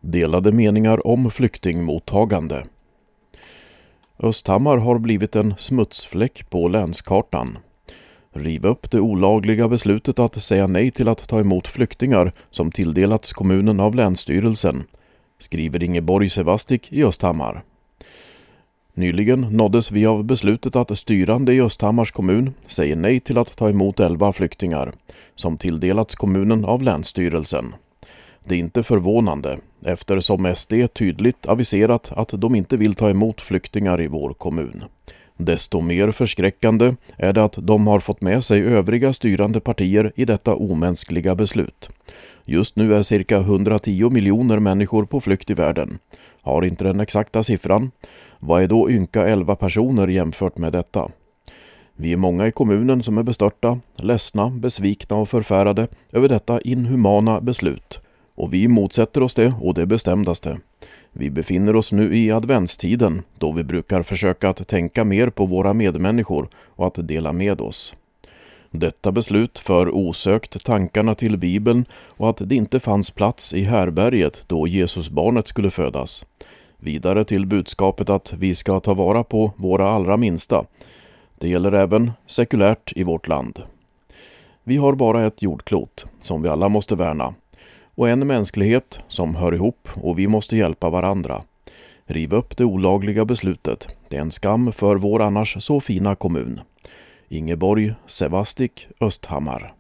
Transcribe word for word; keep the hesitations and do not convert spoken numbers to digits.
Delade meningar om flyktingmottagande. Östhammar har blivit en smutsfläck på länskartan. Riv upp det olagliga beslutet att säga nej till att ta emot flyktingar som tilldelats kommunen av länsstyrelsen, skriver Ingeborg Sevastik i Östhammar. Nyligen nåddes vi av beslutet att styrande i Östhammars kommun säger nej till att ta emot elva flyktingar som tilldelats kommunen av länsstyrelsen. Det är inte förvånande eftersom S D tydligt aviserat att de inte vill ta emot flyktingar i vår kommun. Desto mer förskräckande är det att de har fått med sig övriga styrande partier i detta omänskliga beslut. Just nu är cirka hundratio miljoner människor på flykt i världen. Har inte den exakta siffran. Vad är då ynka elva personer jämfört med detta? Vi är många i kommunen som är bestörta, ledsna, besvikna och förfärade över detta inhumana beslut. Och vi motsätter oss det och det bestämdaste. Vi befinner oss nu i adventstiden då vi brukar försöka att tänka mer på våra medmänniskor och att dela med oss. Detta beslut för osökt tankarna till Bibeln och att det inte fanns plats i härberget då Jesusbarnet skulle födas. Vidare till budskapet att vi ska ta vara på våra allra minsta. Det gäller även sekulärt i vårt land. Vi har bara ett jordklot som vi alla måste värna. Och en mänsklighet som hör ihop och vi måste hjälpa varandra. Riv upp det olagliga beslutet. Det är en skam för vår annars så fina kommun. Ingeborg Sevastik, Östhammar.